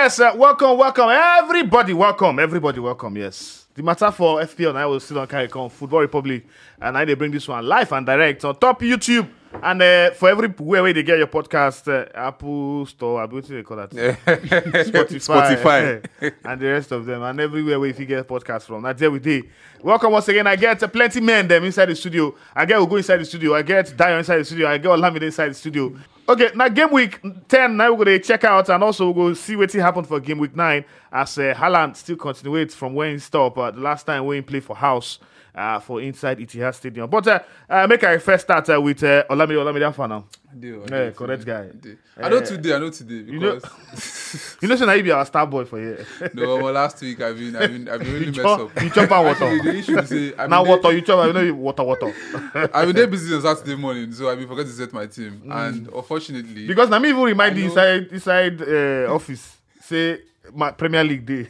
yes, welcome, everybody, welcome, yes. The matter for FPL, I will still on Caricom, Football Republic, and I they bring this one live and direct on top YouTube. And for everywhere where they get your podcast, Apple Store, what do they call that? Spotify. And the rest of them. And everywhere where if you get podcasts from. That's every day. Welcome once again. I get plenty men them inside the studio. I get Ugo inside the studio. I get Dio inside the studio. I get Olamide inside the studio. Okay, now game week 10, now we're going to check out and also we'll go see what happened for game week 9 as Haaland still continues from where he stopped the last time when he played for House. For inside Etihad Stadium. But make I first start with Olamide for now. I do. Correct guy. I know today because you know now you be our star boy for here. No, well, last week I've been really messed up. You chop out water. Actually, the issue is now water you chop. I know water. I've been there busy on Saturday morning, so I've been forgetting to set my team, and unfortunately, because now me even remind you inside office say my Premier League day.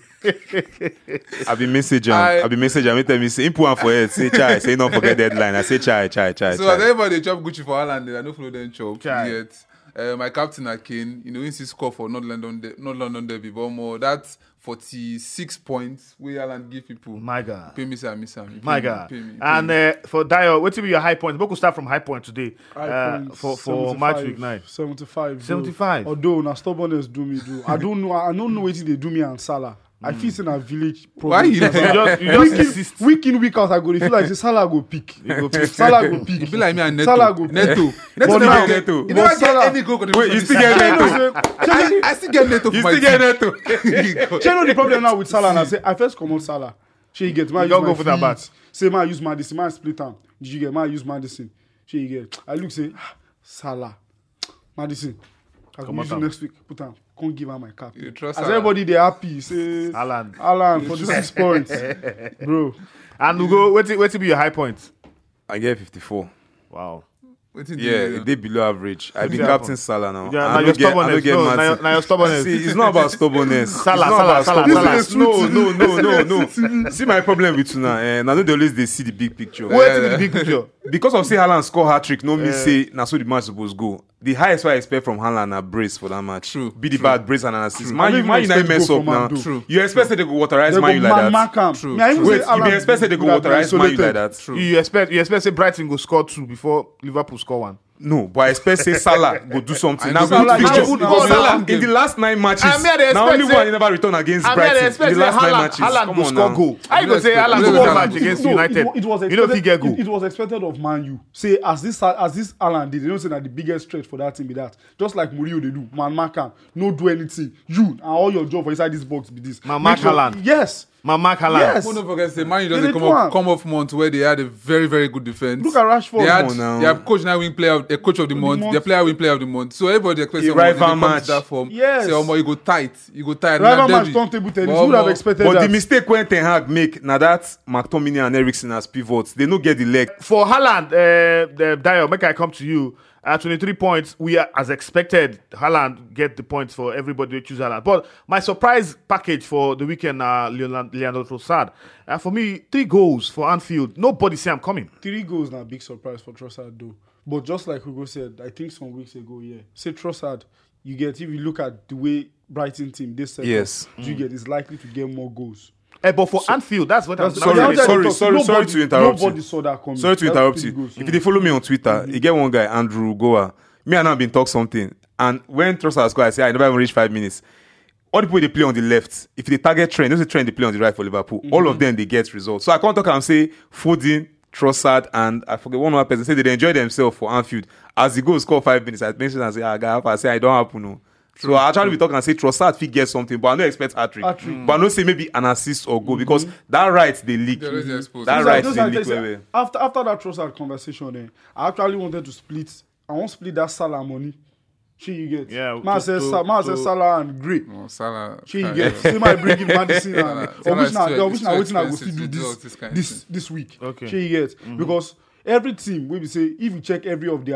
I've been messaging. Me tell me say input one for it. Say chai. Say don't forget deadline. I say chai. So as everybody chop Gucci for Haaland, I don't follow them chop yet. My captain Akin, he score for North London Derby, but more that's 46 points. We Haaland give people. My God. Pay me, sir. My God. And for Dio, what will be your high points? We could start from high point today. For match week 9. 75. Although na stubbornness do me do. I don't know what they do me and Salah. I feel in a village problem. Why you just insist? Week in, week out, I go. Feel like Salah go pick. Salah go pick. You feel like me and Neto. Salah go pick. Neto. But now, You never get any goal contribution. Wait, you still get Neto? I still get Neto. You still get Neto? you know the problem now with Salah? And I say, I first come on Salah. She get man. Don't go for that bat. Say man use Madison. Man split arm. Did you get man use Madison? She get. I look say Salah, Madison. I will use you next week. Put on. Can't give her my cap. You trust as Salah? everybody they happy. Say Haaland for the 6 points, bro. And we go. What will be your high points? I get 54. Wow. Yeah, they below average. I've been captain Salah now. Yeah, now your stubbornness. Now your stubbornness. See, it's not about stubbornness. Salah. No. See my problem with you now. I know they always see the big picture. Wait till the big picture. Because of say Haaland score hat-trick, no me say now so the match supposed go. The highest I expect from Haaland are brace for that match. True. Be the bad brace and an assist. Man, you expect mess go up now. True. You expected they go waterize Man U like that. True. Wait, you be expected they go waterize Man U like that. True. You expect say Brighton go score 2 before Liverpool score 1. No, but I expect say Salah go do something. Now Salah Salah in the last 9 matches. Now only one he never returned against Brighton. In the last 9 matches. Haaland go score goal. I you go say Haaland go score match against United. It was you know if he get goal. It was expected of Man U. Say as this Haaland did, they don't say that the biggest threat for that team be that. Just like Mourinho they do. Man mark no do anything. You and all your job for inside this box be this. Man mark Haaland. Yes. Mark Haaland. Yes. Don't forget, say Man U doesn't come off month where they had a very, very good defense. Look at Rashford. They have coach now win player, a coach of the month. Their player win player of the month. So everybody expects rival match. That form. Yes. Say, you go tight. Rival match turntable tennis. Who would have expected but that? the mistake when Ten Hag make now that McTominay and Eriksen as pivots, they don't get the leg. For Haaland, Dio, make I come to you. 23 points, we are, as expected, Haaland get the points for everybody who choose Haaland. But my surprise package for the weekend, Leandro Trossard. For me, 3 goals for Anfield. Nobody say I'm coming. 3 goals now, big surprise for Trossard though. But just like Hugo said, I think some weeks ago, say Trossard, you get, if you look at the way Brighton team, this second, you get, is likely to get more goals. But for Anfield, that's what I'm sorry to interrupt you. Nobody saw that coming. Sorry to interrupt you. If they follow me on Twitter, you get one guy, Andrew Goa. Me and I have been talk something. And when Trossard scored, I say, I never even reach 5 minutes. All the people they play on the left, if they target Trent, there's a Trent they play on the right for Liverpool. All of them, they get results. So I can't talk and say Foden, Trossard, and I forget one more person say they enjoy themselves for Anfield. As he goes, score 5 minutes, I mention and say, I don't happen. No. So I actually be talking and say Trossard fit get something, but I don't expect hat-trick. But I don't say maybe an assist or goal because that right they leak. That right they leak. After that Trossard conversation, I actually wanted to split. I want to split that Salah money. You get. Yeah. Man says Salah and Gray. Oh, Salah. You get. See my bringing Madison and which now waiting I go still do this week. Okay. You get because. Every team, we say, if you check every of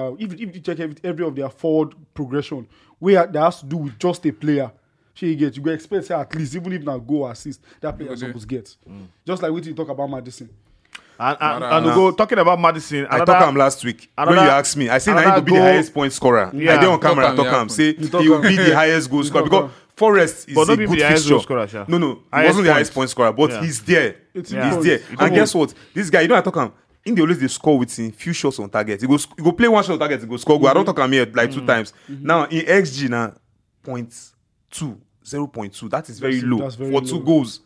their forward progression, there has to do with just a player. You go expect at least, even if not goal assist, that player is supposed to get. Just like what you talk about Madison. And we go talking about Madison. I talk him last week when you asked me. I say now he will be the highest point scorer. I did on camera talk him. Say he will be the highest goal scorer because Forest is But a don't be good the highest fixture. goal scorer, sha. No, he Highest wasn't the highest points. point scorer, but Yeah. he's there. It's Yeah. He's there. Come And on. guess what? This guy, you know, I talk him. In the always they score with him few shots on target. He go play one shot on target, he go score goal. I don't talk him here like 2 times. Now in XG now, 0.2. That is very low That's very for low. 2 goals.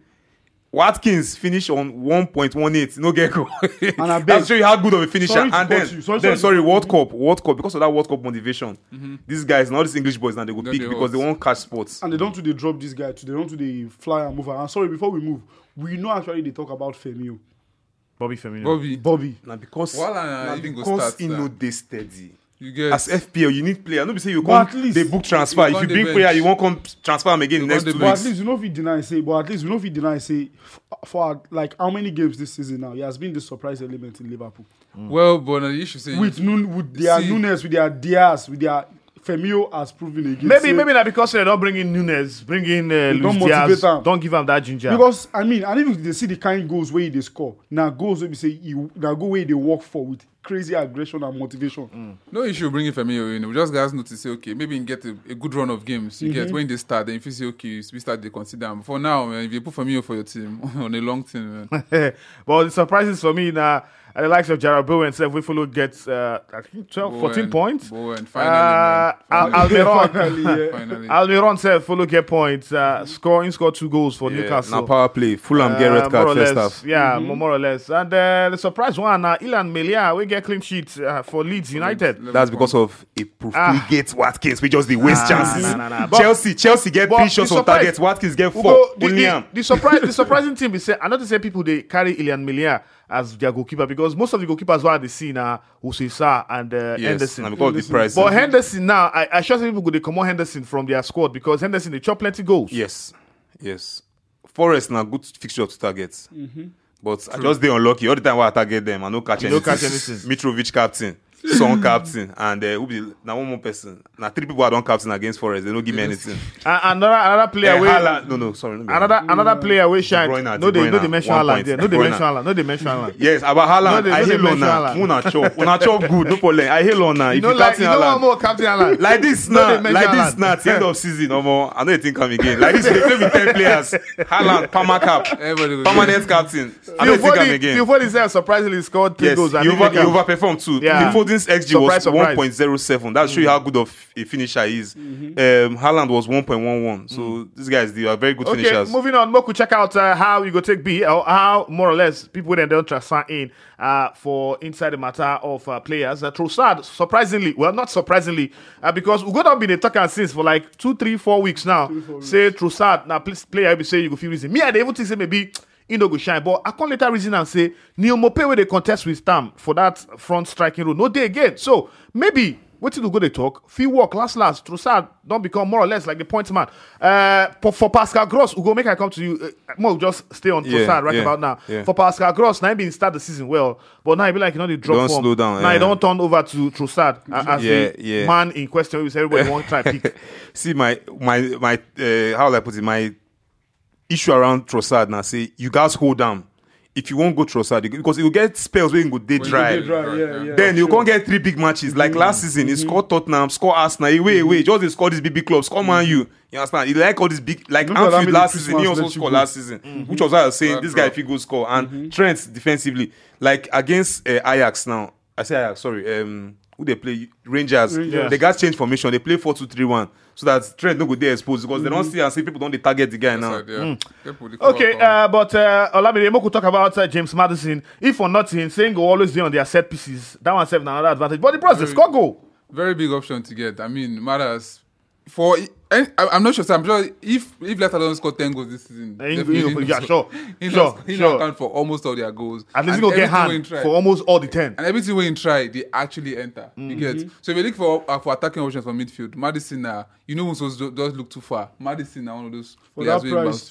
Watkins finish on 1.18. No get goal. And I That bet- show you how good of a finisher. Sorry to And cut then, you. Sorry. World Cup because of that World Cup motivation. These guys, now these English boys now they go No, pick they because they won't. won't catch spots. And they don't do they drop this guy too. They don't do the fly and move. And sorry, before we move, we know actually they talk about Firmino. Bobby Firmino. Bobby. Now because Now even go because start. he no dey steady. You get As FPL, you need player. No be say you But come at least- they book transfer. You If you can't bring dey player, bench. you won't come transfer him again You next can't 2 dey But weeks. at least you know if he deny say. But at least you know if he deny say for like how many games this season now he has been the surprise element in Liverpool. well, but the issue say With their See- Nunes, with their Diaz, with their Firmino has proven again. Maybe not because they don't bring in Nunes, bring in Luis don't Diaz. motivate am. Don't give him that ginger. Because I mean, and even they see the kind goals where they score. Now goals where we say now go where they work for with crazy aggression and motivation. no issue bringing Firmino in. We just guys need to say, okay, maybe you can get a good run of games. You get when they start, then if you say, okay, we start to consider him. For now, man, if you put Firmino for your team on a long team, man. But the surprises for me now, at the likes of Jarrell Bowen, we follow gets I think 12, 14 points. Bowen, finally, man. Finally. Almiron, Finally, yeah. Finally. Almiron said follow get points. Scored 2 goals for Newcastle. Now power play. Fulham get red More card or first less, half. yeah, more or less. And the surprise one, Ilan Melia, we get clean sheet for Leeds United. That's because of a profligate Watkins. We just the waste chances. nah. Chelsea get but 3 the shots on surprise- target. Watkins get 4. Ugo, Only him. the surprising thing is say I not to say people they carry Ilan Melia as their goalkeeper because most of the goalkeepers who are the scene now Usisa and Yes, Henderson. and because of the price. But Henderson now, I sure some people go they come on Henderson from their squad because Henderson they chop plenty goals. Yes. Forest now good fixture to target. But I just dey unlucky all the time when I target them. I no catch anything. catch anything. Mitrovic captain, Son captain, and who be now one more person. Now 3 people I don't captain against Forest. They don't give me anything. And another player wey Haaland, no, sorry. No, another player wey shine. Bruyne, No De Bruyne, they mention 1 Haaland point. there. No they De Bruyne. mention Haaland. No they mention Haaland. Yes, about Haaland, No, they- I no, they hail on mention now. Haaland. Una chop, no problem. I hail on now. You If know you like captain you know Haaland, more Captain Haaland. like this No, now, they mention like this Haaland. now, at the end of season, I know they think come again. Like this, they play with 10 players. Haaland, Palmer cap, Everybody go permanent captain. I Phil don't think come Foden again. Phil Foden said surprisingly scored 3 Yes, goals and he didn't make am. overperformed too. Yeah. The Foden's XG Surprise. was 1.07. That show you how good of a finisher he is. Haaland was 1.11. So these guys, they are very good Okay, finishers. moving on. Moku, check out how you go take B or how more or less people then don't transfer in for inside the matter of players. Trossard, surprisingly, well, not surprisingly, because we got been a talking since for like 2, 3, 4 weeks now. Say Trossard, now player be say you go feel reason. Me, I dey even think say maybe he no go shine, but I can't later reason and say Neil Mope where they contest with Tam for that front striking role. No day again. So maybe. What did we go to talk? Fee work last. Trossard don't become more or less like the point man. For Pascal Gross, we go make I come to you. More just stay on Trossard right about now. Yeah. For Pascal Gross, now he been start the season well, but now he be like the drop Don't form. slow down, Now he yeah. don't turn over to Trossard as the man in question. We say everybody want try pick. See my how will I put it? My issue around Trossard now say you guys hold down. If you won't go Trossard, because you get spells where you go day dry. Yeah. Then you can't get 3 big matches. Like last season, he scored Tottenham, score Arsenal, away. Just they score these big clubs. Score Man U. You understand? He like all these big, like Look at how Anfield many last season. He Christmas also let you scored go. last season, which was why I was saying this guy if he go score. And Trent defensively, like against Ajax now. I say Ajax, sorry. Who they play? Rangers. They got change formation. They play 4-2-3-1 so that Trent no go there exposed because they don't see and see people don't they target the guy now. Okay, but Olamide Moku talk about James Maddison. If for nothing, saying go always be on their set pieces. That one serve another advantage. But the pros, they score goal. Very big option to get. I mean, matters for. I'm not sure. So I'm sure if Leicester don't score 10 goals this season, He definitely yeah, sure. He Sure. account for almost all their goals. At least And he go get everything when hand he try- for almost all the 10. And everything when you try, they actually enter. You get. So if you look for attacking options from midfield, Maddison, you know, who does look too far. Maddison, one of those For players that where price too.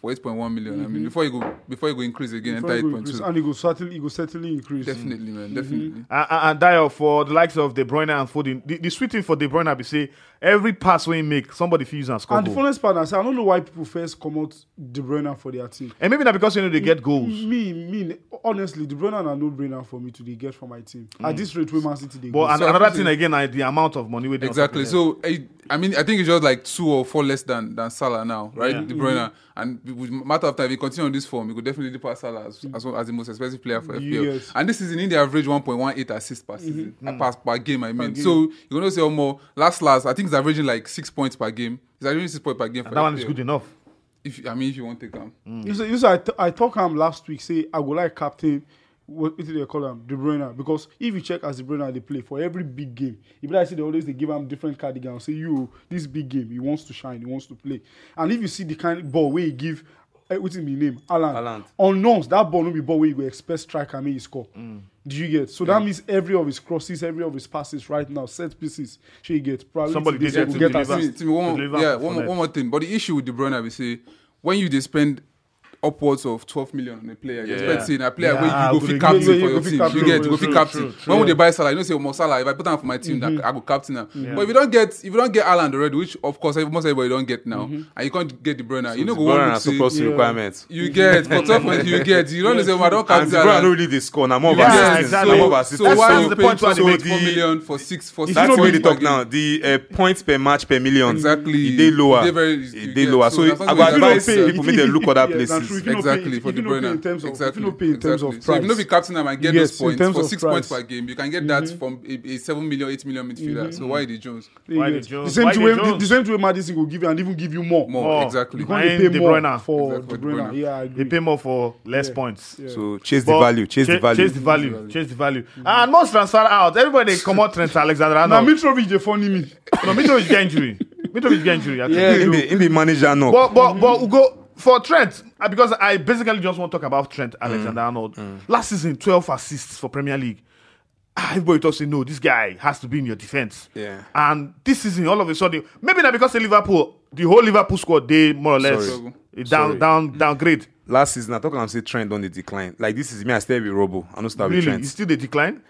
for 8.1 million. I mean, before you go increase again, enter 8.2. And it will certainly increase. Definitely, man. Definitely. And Dio, for the likes of De Bruyne and Foden, the sweet thing for De Bruyne be say every pass when he make, somebody feels and score. And the goal. funnest part, I say, I don't know why people first come out De Bruyne for their team. And maybe not because they get goals. Me, honestly, De Bruyne are no-brainer for me to they get from my team. At this rate, where Man City they But go. So another I thing think- again, the amount of money. Exactly. So I mean, I think it's just like 2 or 4 less than Salah now, right? Yeah. De Bruyne, and with matter of time, if he continue on this form, he could definitely pass Salah as the most expensive player for FPL. Yes. And this season, in the average 1.18 assists per season, pass per game. I mean, game. so you're gonna say more. Last, I think he's averaging like 6 points per game. He's averaging 6 points per game. For That one is FPL. good enough. If you want to take him, You say I talk him last week. Say I go like captain. What do they call him? De Bruyne. Because if you check as De Bruyne they play for every big game, if I see they give him different cardigan. Say this big game he wants to shine, he wants to play. And if you see the kind of ball where he give, what's his name? Haaland. Unknowns that ball no be ball where you go expect striker and he score. Do you get? So that means every of his crosses, every of his passes right now, set pieces, she get probably Somebody this did will to get deliver. assist. Timmy, one Deliver more thing. But the issue with De Bruyne, we say, when you spend upwards of 12 million on a player, you expect saying a player where you go fit captain for your team. You get go fit captain. When would they buy Salah? You know, say Mo Salah. If I put him for my team, that I go captain him. But if you don't get Haaland already, which of course most everybody don't get now, and you can't get De Bruyne, you know go Bruyne one are look so close to requirements. you get for 12 points you get. You don't say I don't And captain De Bruyne Haaland. don't really they score. Now more of Yeah, assistants. exactly. Now more of assistants. So why That's you the paying point where they 4 make million for 6 That's the way they points per talk game? now. The points per match per million. Exactly. They lower. They lower. So that's I not would good. advise people make them look other places. Exactly, for De Bruyne. If you don't pay in terms of So if price. you know the captain and get Yes, those in points terms for of 6 price. points per game, you can get that from a 7 million, 8 million midfielder. So why the Jones? Why You the get. Jones? The Why same the way, Jones? the same way Madison will give you and even give you more. More, exactly. You can't And pay De more Bruyne. for Exactly, De for De Bruyne. Bruyne. Yeah, I They agree. pay more for less points. So chase the But value. Chase the value. Chase the value. Chase the value. And most transfer out. Everybody come out Trent Alexander. Now No, Mitrovic they funny me. Mitrovic get injury. Mitrovic get injury. Actually. Yeah. In the manager no. But we go for Trent because I basically just want to talk about Trent Alexander-Arnold. Last season, 12 assists for Premier League. Everybody thought, say, no, this guy has to be in your defense. Yeah. And this season, all of a sudden, maybe not because of Liverpool, the whole Liverpool squad, they more or less Sorry. downgrade. Last season, I talk and say trend on the decline. Like this is me, I stay with Robo. I don't start with Really, Trent. it's still the decline.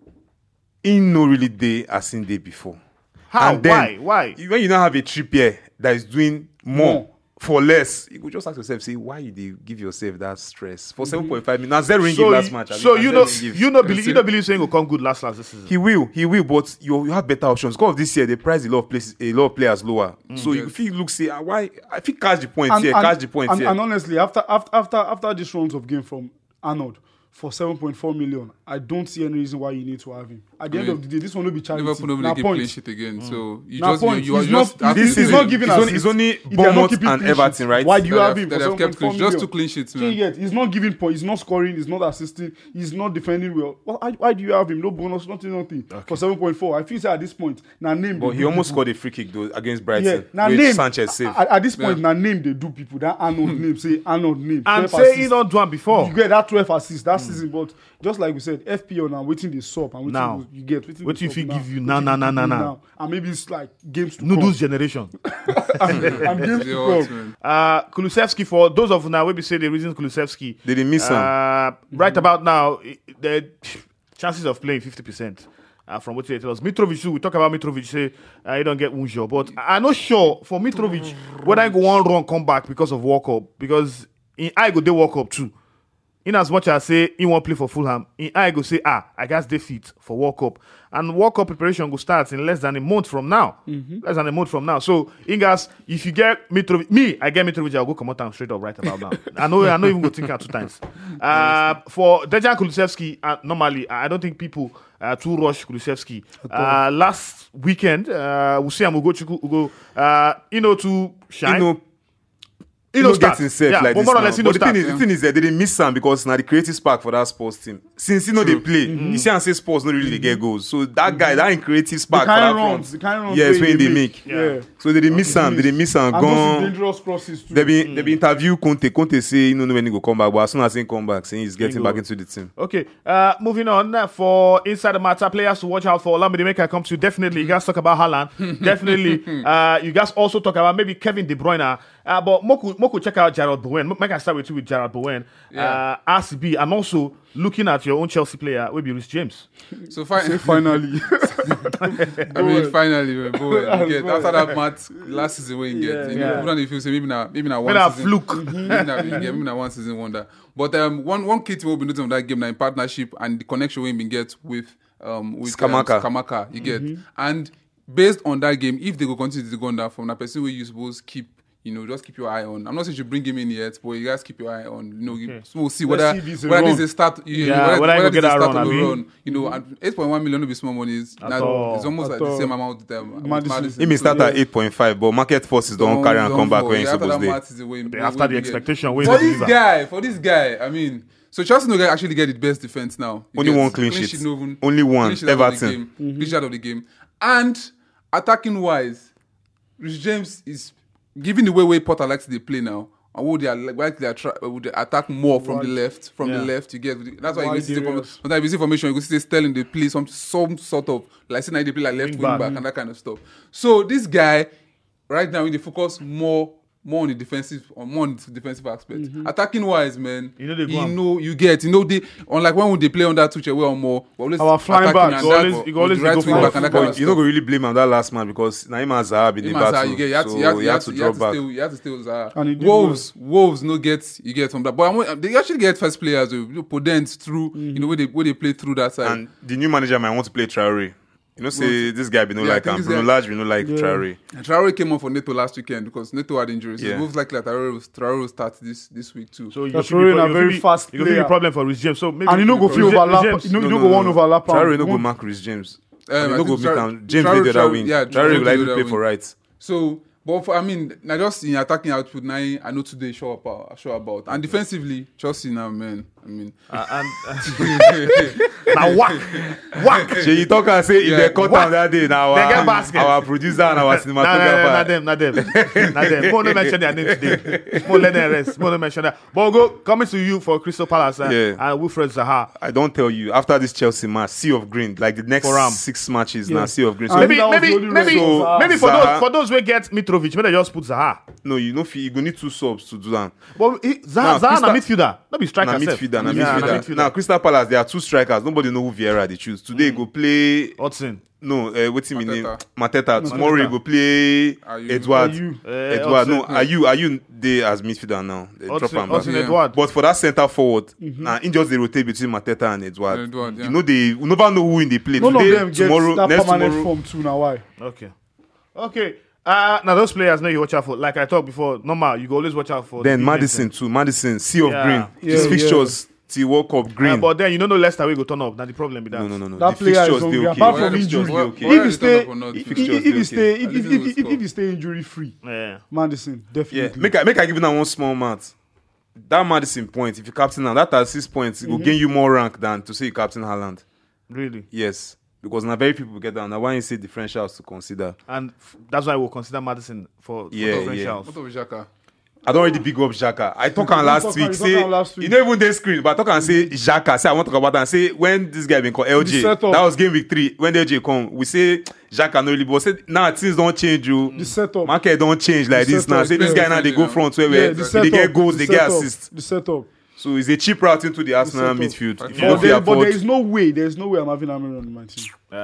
In no really day as in day before. How? And then, Why? When you now have a Trippier that is doing more More. for less, you could just ask yourself, say, why you dey give yourself that stress for 7.5 minutes? Now zero ring last match. So abi, you na know, zero give. you know, believe saying will come good last this season. He will, but you have better options. Because of this year, they price a lot of players lower. So if you look, say, why? I think catch the points here, catch the points here. And honestly, after these rounds of game from Arnold for 7.4 million, I don't see any reason why you need to have him. At the end of the day, this one will be charity. Liverpool don't Na really keep point. clean shit again. So you Na just point. you are He's just not- have to this say- is not giving It's only They are not Bournemouth keeping and clean Everton, sheets. right? Why do you That have they him for have kept 7.4 clean- million? just 2 clean sheets, See, man. yet he's not giving points. He's not scoring. He's not assisting. He's not defending well. Why do you have him? No bonus, nothing. For 7.4, I feel say at this point, now name. But they he do almost people. scored a free kick though against Yeah, Brighton, now which name. Sanchez saved. At this point, now name they do people. That Arnold name, say Arnold name. And 12 say he assists. don't do it before. You get that 12 assists that season, but just like we said, FPL now waiting the sub and waiting Now. you get. What if he give you Wetin now? he give you and maybe it's like games to Noodles generation. come. and games They to all, come. man. Kulusevski, for those of now, we say the reason Kulusevski. They didn't miss him. Right about now, the chances of playing 50%. From what they tell us, Mitrovic too. We talk about Mitrovic. Say he don't get Unjo, but I'm not sure for Mitrovic whether I go one run come back because of World Cup, because I go they World Cup too. In as much as say he won't play for Fulham, I go say I guess they fit for World Cup, and World Cup preparation go start in less than a month from now. Less than a month from now. So Ingas, if you get Mitrovic, I get Mitrovic, I'll go come out and straight up right about now. I know even go think out 2 times. For Dejan Kulusevski, normally I don't think people too rush Kulusevski. Last weekend, we see him go to shine. He no no start. get himself Yeah, like but this more or now. less he no But the thing start. is, the thing is that they didn't miss him because now the creative spark for that sports team. Since they play, you see and say sports not really they get goals. So that guy, that creative spark for that front. The kind of runs yes, wey when they make. make. Yeah. So they miss Sam. They miss Sam. And those Gone. dangerous crosses too. They be interview Conte. Conte say he don't know when he go come back, but as soon as he come back, saying he's getting back into the team. Okay, moving on for Inside the Matter players to watch out for. Allow me to make a come to. Definitely, you guys talk about Haaland. Definitely, you guys also talk about maybe Kevin De Bruyne. But Moku check out Jarrod Bowen. Make I start with you with Jarrod Bowen. RCB, and also looking at your own Chelsea player, will be Reece James. So Finally. finally, man, boy, you get after that match last season when you get, you know, even if you say maybe now one season, fluke. maybe now one season wonder. But one key thing we'll be noting on that game now in partnership and the connection we been get with Skamaka, you get, and based on that game, if they go continue to go on that from that person where you suppose keep. You know, just keep your eye on. I'm not saying you bring him in yet, but you guys keep your eye on. You know, we'll see whether this is a start. Whether this is a start of a run. You know, and 8.1 million will be small money. It's almost like the same amount with Maddison. He may start at 8.5, but market forces don't carry and come back when he's supposed to. After the expectation, for this guy, I mean, so Chelsea no actually get the best defense now. Only one clean sheet. Only one. Everton. Clean sheet out of the game. And attacking wise, Reece James is. Given the way Potter likes to play now, and would they attack more from the left? From the left, you get that's why you see sometimes you see formation, you go see Sterling they play some sort of like say now they play like left wing back and that kind of stuff. So this guy right now, they focus more on the defensive aspect. Attacking wise, man, they unlike when they play on that Tuchel or more. Our flying back, you always right wing back and that kind of stuff. You don't really blame him that last man because Naima Zaha been in the battle. You have to drop back. You have to stay with Zaha. Wolves no get you get from that, but they actually get first players who Podence through where they play through that side. And the new manager might want to play Traore. You know, say this guy be no like him. Bruno Lage be no like Traore. And Traore came on for Neto last weekend because Neto had injuries. So it moves likely that Traore will start this week too. So Traore a very fast player. It could be a problem for Reece James. So maybe and you know go feel overlap. You know go one overlap. Traore no go mark Reece James. No go meet him. James did the other wing. Traore will likely play for right. So. But now just in attacking output, now I know today sure about. And defensively, Chelsea now, man. I mean, now whack. You talk and say if they cut down that day, now our producer and our cinematographer. Not them. Won't mention their name today. Won't let them rest. Won't mention that. But go coming to you for Crystal Palace and Wilfred Zaha. I don't tell you after this Chelsea match, sea of green, like the next 6 matches now, sea of green. So maybe for those who get Mitrovic, maybe they just put Zaha. No, you know, you go need 2 subs to do that. But Zaha na midfielder, not be striker. Midfielder. Now Crystal Palace, there are 2 strikers. Nobody know who Vieira they choose. Today go play Hudson. No, what's his name? Mateta. Tomorrow he go play Edward. No, Ayew they as midfielder now. They drop him back. Edward. But for that centre forward, he just they rotate between Mateta and Edward. You know we never know who in the play. None Today, of them tomorrow, get that next permanent tomorrow. form too now. Why? Okay. Now those players know you watch out for. Like I talked before, normal you go always watch out for. Then Maddison too. Maddison, sea of green. His fixtures. Till World Cup green. But then you don't know Leicester will go turn up. That's the problem with that. No. That the player is okay. apart from injury. If he stay injury free, Maddison definitely. Make I give you that one small math. That Maddison point, if you captain now, that at 6 points, it will gain you more rank than to say you captain Haaland. Really? Yes. Because now very people get down. Now why you say differentials to consider. And that's why we'll consider Maddison for differentials. What of Xhaka? I don't already big up Xhaka. I talk on last week. Say you know even they screen, but I talk and say Xhaka. Say I want to talk about that and say when this guy been called LJ, that was game week 3. When the LJ come, we say Xhaka no really. But say now things don't change. The setup market don't change like this now. Say this guy now they go front where they get goals, they get assists. The setup. So it's a cheap route into the Arsenal midfield. But there is no way. I'm having Amorim on my team.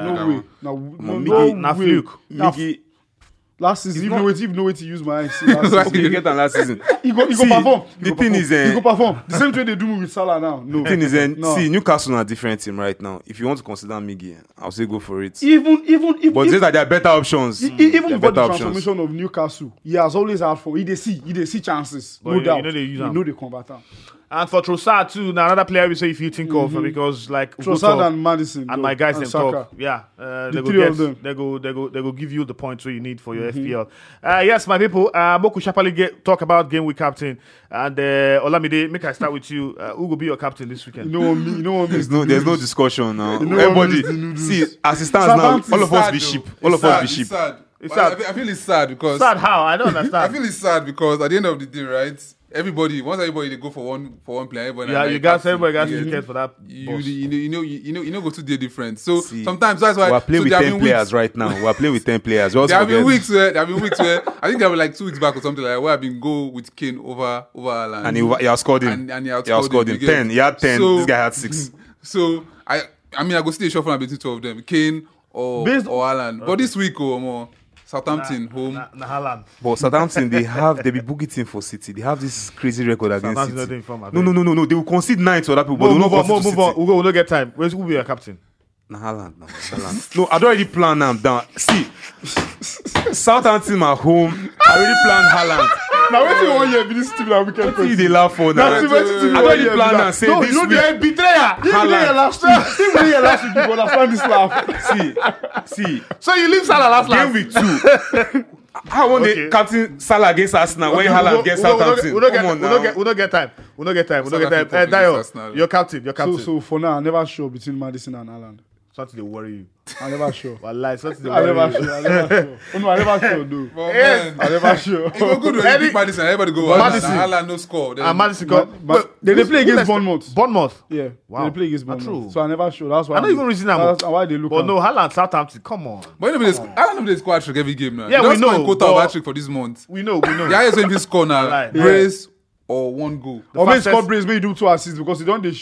No way. Miggy. Last season, even know to use my eyes. Okay, you get on last season. He go perform. The thing is, he go perform. The same way they do with Salah now. No. The thing is, see, Newcastle are a different team right now. If you want to consider Miggy, I'll say go for it. But just that there are better options. Even before the transformation of Newcastle, he has always had for. He see chances, no doubt. You know they convert them. And for Trossard too, now another player we say if you think of because like Trossard and Maddison and my guys them talk. Yeah, the three of them. They go give you the points you need for your FPL. Yes, my people. Moku Shapali talk about game week captain and Olamide. Make I start with you. Who will be your captain this weekend? You know what there's no discussion now. Everybody see as it stands now. All of us be sheep. It's But sad. I feel it's sad because Sad how? I don't understand. I feel it's sad because at the end of the day, right? Once everybody they go for one player, everybody yeah, like you got captain, everybody got you to get- get for that. boss. you know go to the different. So See, sometimes that's why We're playing so with there have 10 been players weeks- right now. We're playing with 10 players. We also There have been forget- weeks where I think there were like 2 weeks back or something like that, where I've been go with Kane over Haaland. And he outscored him. And he He outscored him. you get? 10. He had 10. So- This guy had 6. So I go see a shuffle between 2 of them, Kane or Based- Haaland. But this week, more Southampton home. Na Haaland. But Southampton, they be booking for City. They have this crazy record against Southampton not City. doing form, I No, think. no. They will concede 9 to other people, but they will not concede to Move on. City. We'll not get time. Who will be your captain? Nah, Haaland. No, I'd already planned them down. See, Southampton at home. I already planned Haaland. Now wait till 1 year be this team that weekend. See, they laugh for now. That's the best team. I already planned and say No, this you know week. the betrayer. Haaland. Last week, you understand this laugh. See, So you leave Salah last game week 2. I want Okay. the captain Salah against Arsenal when Haaland against Southampton. We don't Come on now. get time. We don't get time. Salah people against Dio, Arsenal. your captain. So for now, I'm never sure between Madison and Haaland. Something they worry you. I'm never sure. Wallahi, something they I'm worry never you. sure. Oh no, I'm never sure, though. But Yes. man, I'm never sure. it go good when Eddie- you pick Madison. Everybody go Madison. Haaland no score. Then And Madison got. But they play against Bournemouth. Bournemouth. Yeah, Wow. they play against True. Bournemouth. So I'm never sure. That's why. I don't even reason that. That's why they look. But at- no, Haaland, Southampton. Come on. But you know, Haaland play squad trick every game now. Yeah, He we don't score know, a quota of but- hat-trick for this month. We know. The highest when he score now, Wallahi. brace or 1 goal. Or maybe fastest- score brace, maybe do 2 assists because you don't.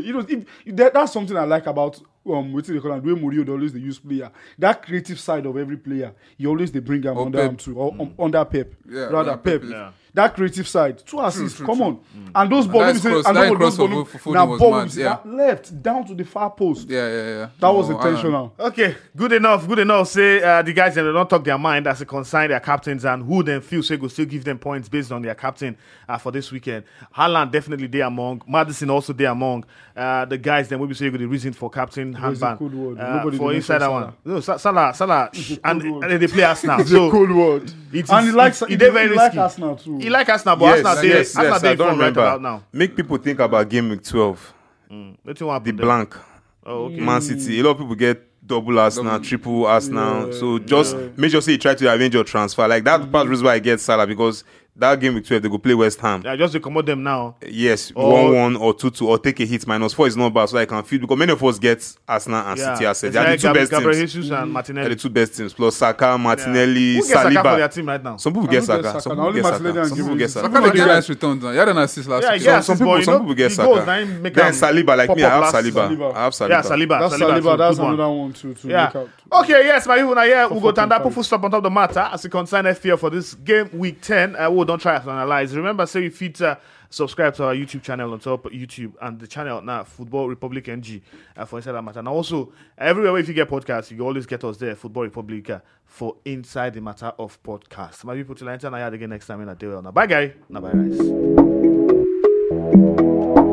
That's something I like about what they call them. The way Mourinho they always they use player. That creative side of every player, he always they bring them Or under Pep. him too, or under Pep, Yeah, rather under Pep. Pep, yeah. That creative side, 2 assists. true, Come true. on, and those balls. That cross- that cross for Foden now was ball mad, was yeah. left down to the far post. Yeah. That was No, intentional. Okay, good enough. Say the guys they don't talk their mind as they consign their captains and who then feel say go still give them points based on their captain for this weekend. Haaland definitely they among. Madison also they among the guys. Then we be say the reason for captain It's a handband cold word. Nobody for dey inside that mention one. No, Salah, and word. they play Arsenal. It's So a cold word. it And he is- likes. he dey very like risky. Arsenal too. He like Arsenal, but Arsenal they Arsenal they I don't form right remember. about now. Make people think about game week 12. What you want The blank. Oh, okay. Man City. A lot of people get double Arsenal, triple Arsenal. Yeah, So just make sure say you try to arrange your transfer. Like that part of the reason why I get Salah because that game week 12 they go play West Ham. Yeah, just to commode them now. Yes, Or- 1-1 or 2-2 or take a hit. -4 is not bad, so I can feel because many of us get Arsenal and City assets. They are the two best Gabriel teams. Jesus and They are the Martinelli. 2 best teams. Plus Saka, Martinelli, Who gets Saka for their Saliba. team right now? Some people I get don't get Saka. Saka. Some Now people only get Martinelli Saka. and Some people Gabriel get Jesus. Saka. Saka dey get nice returns now. He had an assist last Yeah, week. yeah. Some boy, people get he goes, Saka. now he make Then am Saliba, like pop me, I up have last Saliba. Saliba. I have Saliba. Yeah, Saliba. That's too, Saliba. That's good one. another one to look Yeah. out. Okay, yes, my people, now yeah, we'll go down that 4.5. full stop on top of the matter as we concern FPL for this game week 10. We don't try to analyze. Remember, say if you subscribe to our YouTube channel on top of YouTube and the channel now Football Republic NG for Inside That Matter. Now also everywhere if you get podcasts, you can always get us there, Football Republic for Inside the Matter of Podcast. My people till I enter again next time in a day. Bye guy. Bye guys.